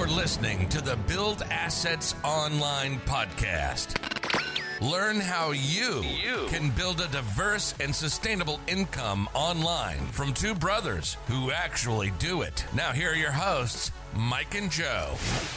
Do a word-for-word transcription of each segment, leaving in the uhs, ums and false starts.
You're listening to the Build Assets Online podcast. Learn how you, you can build a diverse and sustainable income online from two brothers who actually do it. Now, here are your hosts, Mike and Joe.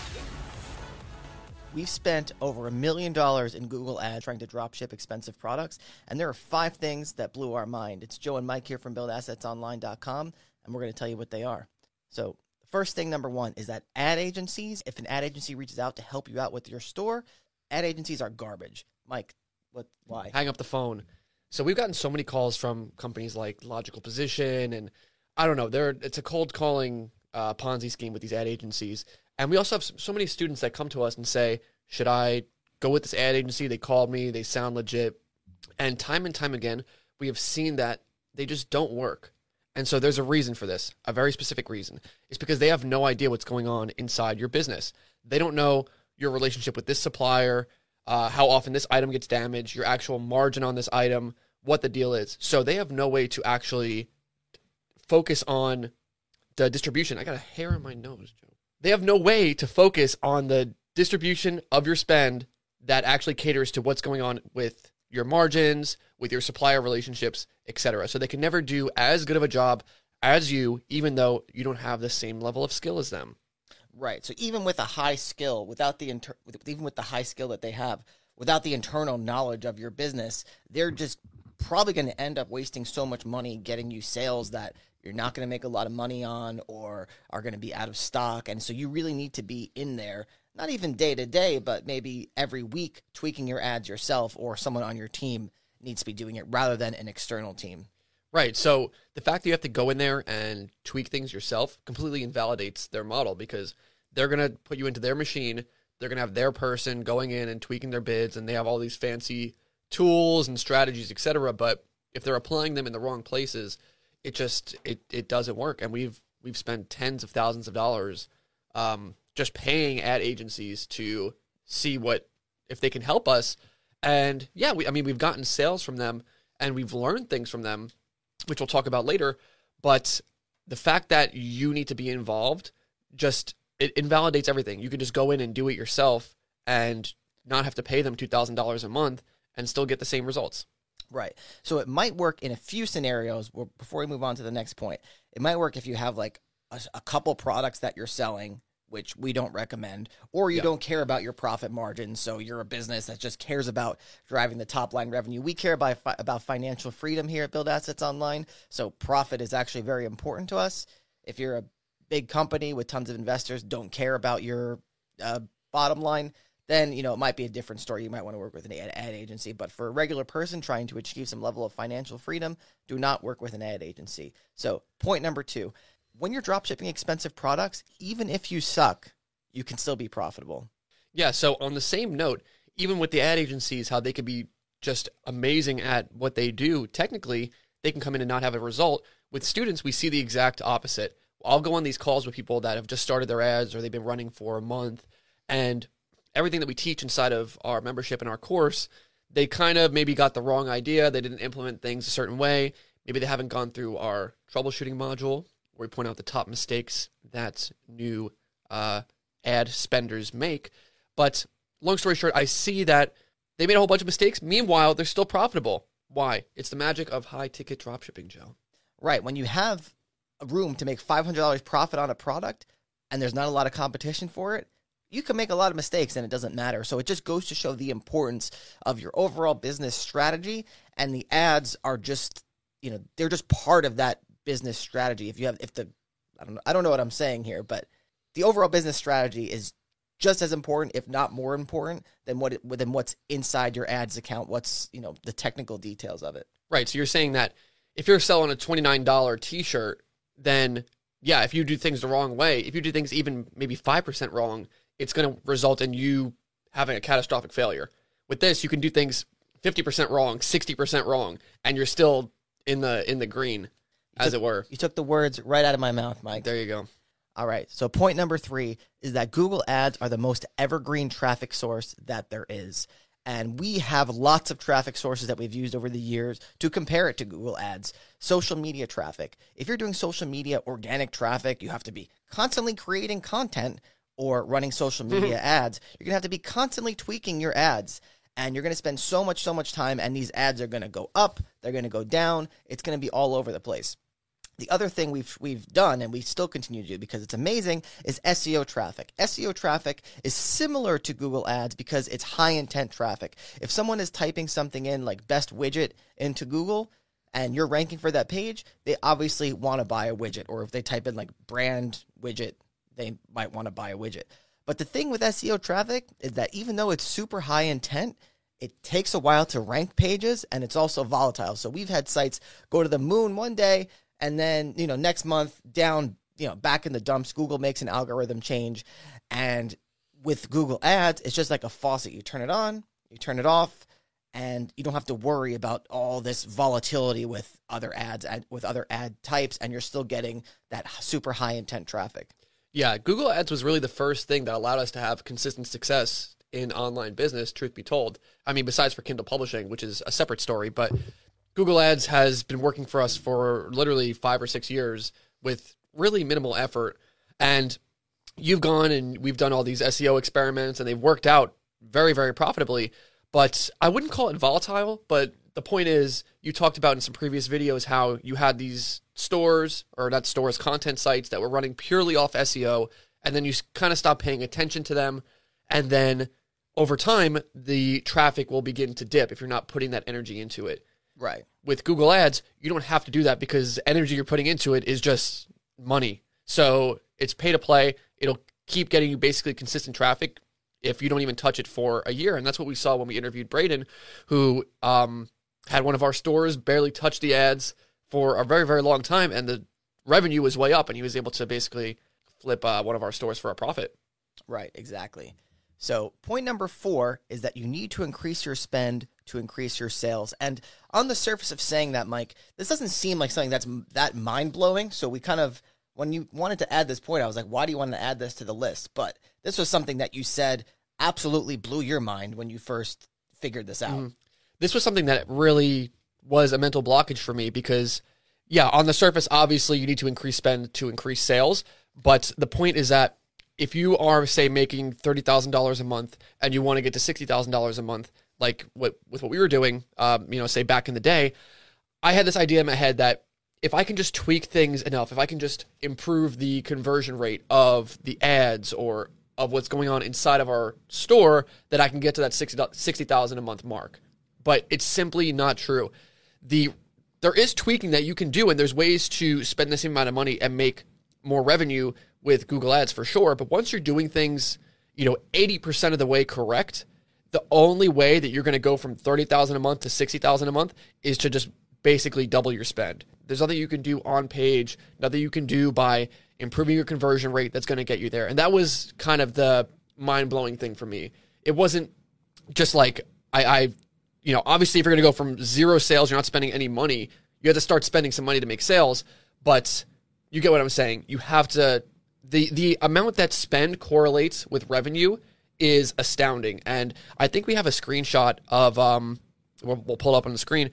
We've spent over a million dollars in Google Ads trying to drop ship expensive products, and there are five things that blew our mind. It's Joe and Mike here from build assets online dot com, and we're going to tell you what they are. So, first thing, number one, is that ad agencies, if an ad agency reaches out to help you out with your store, ad agencies are garbage. Mike, what? Why? Hang up the phone. So we've gotten so many calls from companies like Logical Position, and I don't know, they're, it's a cold calling uh, Ponzi scheme with these ad agencies. And we also have so many students that come to us and say, should I go with this ad agency? They called me, they sound legit. And time and time again, we have seen that they just don't work. And so there's a reason for this, a very specific reason. It's because they have no idea what's going on inside your business. They don't know your relationship with this supplier, uh, how often this item gets damaged, your actual margin on this item, what the deal is. So they have no way to actually focus on the distribution. I got a hair on my nose, Joe. They have no way to focus on the distribution of your spend that actually caters to what's going on with your margins, with your supplier relationships, et cetera. So they can never do as good of a job as you, even though you don't have the same level of skill as them. Right. So even with a high skill, without the inter- even with the high skill that they have, without the internal knowledge of your business, they're just probably going to end up wasting so much money getting you sales that you're not going to make a lot of money on or are going to be out of stock. And so you really need to be in there, not even day to day, but maybe every week tweaking your ads yourself, or someone on your team needs to be doing it rather than an external team. Right. So the fact that you have to go in there and tweak things yourself completely invalidates their model, because they're going to put you into their machine. They're going to have their person going in and tweaking their bids, and they have all these fancy tools and strategies, et cetera. But if they're applying them in the wrong places, it just, it, it doesn't work. And we've, we've spent tens of thousands of dollars um, just paying ad agencies to see what, if they can help us. And yeah, we, I mean, we've gotten sales from them and we've learned things from them, which we'll talk about later. But the fact that you need to be involved, just, it invalidates everything. You can just go in and do it yourself and not have to pay them two thousand dollars a month and still get the same results. Right. So it might work in a few scenarios. Before we move on to the next point, it might work if you have like a, a couple products that you're selling, which we don't recommend, or you yeah. don't care about your profit margin. So you're a business that just cares about driving the top line revenue. We care about, about financial freedom here at Build Assets Online. So profit is actually very important to us. If you're a big company with tons of investors, don't care about your uh, bottom line, then, you know, it might be a different story. You might want to work with an ad, ad agency. But for a regular person trying to achieve some level of financial freedom, do not work with an ad agency. So point number two, when you're dropshipping expensive products, even if you suck, you can still be profitable. Yeah, so on the same note, even with the ad agencies, how they could be just amazing at what they do, technically, they can come in and not have a result. With students, we see the exact opposite. I'll go on these calls with people that have just started their ads or they've been running for a month, and everything that we teach inside of our membership and our course, they kind of maybe got the wrong idea. They didn't implement things a certain way. Maybe they haven't gone through our troubleshooting module where we point out the top mistakes that new uh, ad spenders make. But long story short, I see that they made a whole bunch of mistakes. Meanwhile, they're still profitable. Why? It's the magic of high-ticket dropshipping, Joe. Right. When you have a room to make five hundred dollars profit on a product and there's not a lot of competition for it, you can make a lot of mistakes and it doesn't matter. So it just goes to show the importance of your overall business strategy, and the ads are just, you know, they're just part of that business strategy. If you have, if the, I don't know, I don't know what I'm saying here, but the overall business strategy is just as important, if not more important, than what, it, than what's inside your ads account. What's, you know, the technical details of it. Right. So you're saying that if you're selling a twenty-nine dollars t-shirt, then yeah, if you do things the wrong way, if you do things even maybe five percent wrong, it's going to result in you having a catastrophic failure. With this, you can do things fifty percent wrong, sixty percent wrong, and you're still in the in the green, as took, it were. You took the words right out of my mouth, Mike. There you go. All right. So point number three is that Google Ads are the most evergreen traffic source that there is. And we have lots of traffic sources that we've used over the years to compare it to Google Ads. Social media traffic. If you're doing social media organic traffic, you have to be constantly creating content, or running social media ads, you're going to have to be constantly tweaking your ads. And you're going to spend so much, so much time, and these ads are going to go up, they're going to go down, it's going to be all over the place. The other thing we've we've done, and we still continue to do because it's amazing, is S E O traffic. S E O traffic is similar to Google Ads because it's high-intent traffic. If someone is typing something in like best widget into Google, and you're ranking for that page, they obviously want to buy a widget. Or if they type in like brand widget, they might want to buy a widget. But the thing with S E O traffic is that even though it's super high intent, it takes a while to rank pages, and it's also volatile. So we've had sites go to the moon one day, and then, you know, next month down, you know, back in the dumps. Google makes an algorithm change. And with Google Ads, it's just like a faucet. You turn it on, you turn it off, and you don't have to worry about all this volatility with other ads, with other ad types, and you're still getting that super high intent traffic. Yeah, Google Ads was really the first thing that allowed us to have consistent success in online business, truth be told. I mean, besides for Kindle publishing, which is a separate story, but Google Ads has been working for us for literally five or six years with really minimal effort. And you've gone and we've done all these S E O experiments, and they've worked out very, very profitably. But I wouldn't call it volatile, but the point is, you talked about in some previous videos how you had these stores, or not stores, content sites that were running purely off S E O, and then you kind of stopped paying attention to them, and then over time, the traffic will begin to dip if you're not putting that energy into it. Right. With Google Ads, you don't have to do that because the energy you're putting into it is just money. So it's pay to play. It'll keep getting you basically consistent traffic if you don't even touch it for a year. And that's what we saw when we interviewed Braden, who um, had one of our stores, barely touched the ads for a very, very long time, and the revenue was way up, and he was able to basically flip uh, one of our stores for a profit. Right, exactly. So point number four is that you need to increase your spend to increase your sales. And on the surface of saying that, Mike, this doesn't seem like something that's that mind-blowing. So we kind of, when you wanted to add this point, I was like, why do you want to add this to the list? But this was something that you said absolutely blew your mind when you first figured this out. Mm-hmm. This was something that really was a mental blockage for me because, yeah, on the surface, obviously you need to increase spend to increase sales. But the point is that if you are, say, making thirty thousand dollars a month and you want to get to sixty thousand dollars a month, like what with what we were doing, um, you know, say back in the day, I had this idea in my head that if I can just tweak things enough, if I can just improve the conversion rate of the ads or of what's going on inside of our store, that I can get to that sixty thousand dollars a month mark. But it's simply not true. The there is tweaking that you can do, and there's ways to spend the same amount of money and make more revenue with Google Ads for sure. But once you're doing things, you know, eighty percent of the way correct, the only way that you're going to go from thirty thousand dollars a month to sixty thousand dollars a month is to just basically double your spend. There's nothing you can do on page, nothing you can do by improving your conversion rate that's going to get you there. And that was kind of the mind-blowing thing for me. It wasn't just like, I, I you know, obviously if you're going to go from zero sales, you're not spending any money, you have to start spending some money to make sales. But you get what I'm saying. You have to, the the amount that spend correlates with revenue is astounding. And I think we have a screenshot of, um, we'll, we'll pull it up on the screen,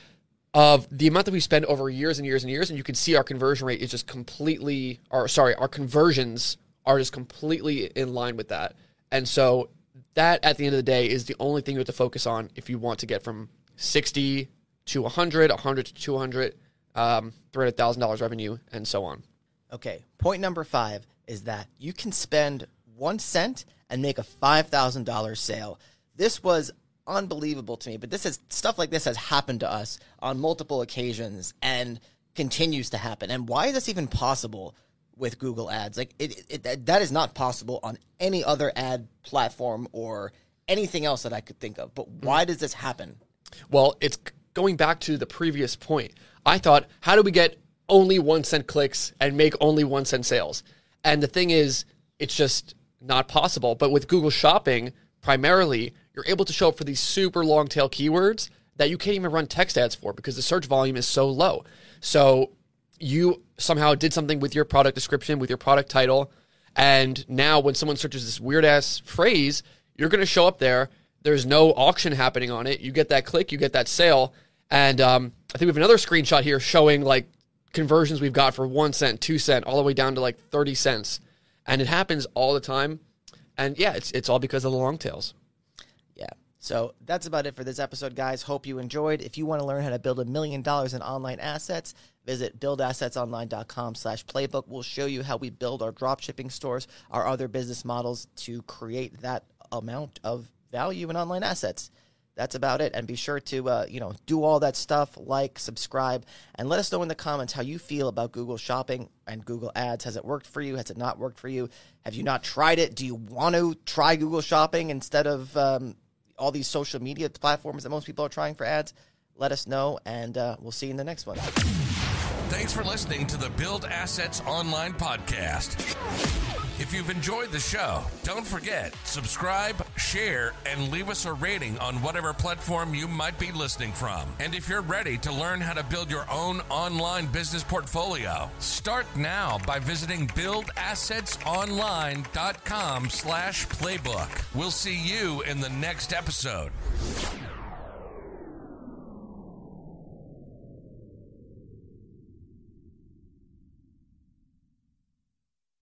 of the amount that we spend over years and years and years, and you can see our conversion rate is just completely, or sorry, our conversions are just completely in line with that. And so that, at the end of the day, is the only thing you have to focus on if you want to get from sixty to one hundred, one hundred to two hundred, um, three hundred thousand dollars revenue, and so on. Okay, point number five is that you can spend one cent and make a five thousand dollars sale. This was unbelievable to me, but this is stuff like this has happened to us on multiple occasions and continues to happen. And why is this even possible with Google Ads? Like it, it that is not possible on any other ad platform or anything else that I could think of. But why does this happen? Well, it's going back to the previous point. I thought, how do we get only one cent clicks and make only one cent sales? And the thing is, it's just not possible. But with Google Shopping, primarily, you're able to show up for these super long tail keywords that you can't even run text ads for because the search volume is so low. So you somehow did something with your product description, with your product title, and now when someone searches this weird-ass phrase, you're going to show up there. There's no auction happening on it. You get that click, you get that sale, and um, I think we have another screenshot here showing like conversions we've got for one cent, two cent, all the way down to like thirty cents. And it happens all the time. And yeah, it's it's all because of the long tails. Yeah. So that's about it for this episode, guys. Hope you enjoyed. If you want to learn how to build a million dollars in online assets, visit build assets online dot com slash playbook. We'll show you how we build our dropshipping stores, our other business models to create that amount of value in online assets. That's about it. And be sure to, uh, you know, do all that stuff, like, subscribe, and let us know in the comments how you feel about Google Shopping and Google Ads. Has it worked for you? Has it not worked for you? Have you not tried it? Do you want to try Google Shopping instead of um, all these social media platforms that most people are trying for ads? Let us know, and uh, we'll see you in the next one. Thanks for listening to the Build Assets Online podcast. If you've enjoyed the show, don't forget, subscribe, share, and leave us a rating on whatever platform you might be listening from. And if you're ready to learn how to build your own online business portfolio, start now by visiting build assets online dot com slash playbook. We'll see you in the next episode.